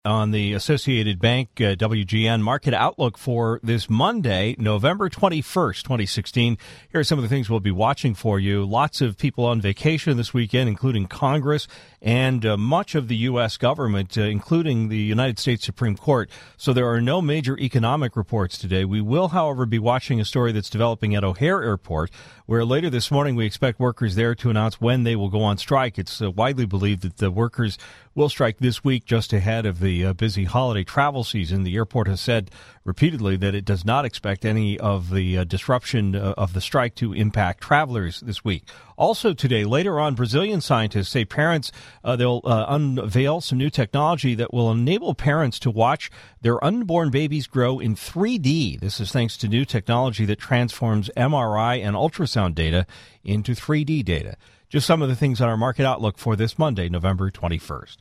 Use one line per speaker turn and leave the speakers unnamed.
On the Associated Bank WGN market outlook for this Monday, November 21st, 2016. Here are some of the things we'll be watching for you. Lots of people on vacation this weekend, including Congress and much of the U.S. government, including the United States Supreme Court. So there are no major economic reports today. We will, however, be watching a story that's developing at O'Hare Airport, where later this morning we expect workers there to announce when they will go on strike. It's widely believed that the workers will strike this week just ahead of the busy holiday travel season. The airport has said repeatedly that it does not expect any of the disruption of the strike to impact travelers this week. Also today, later on, Brazilian scientists say they'll unveil some new technology that will enable parents to watch their unborn babies grow in 3D. This is thanks to new technology that transforms MRI and ultrasound data into 3D data. Just some of the things on our market outlook for this Monday, November 21st.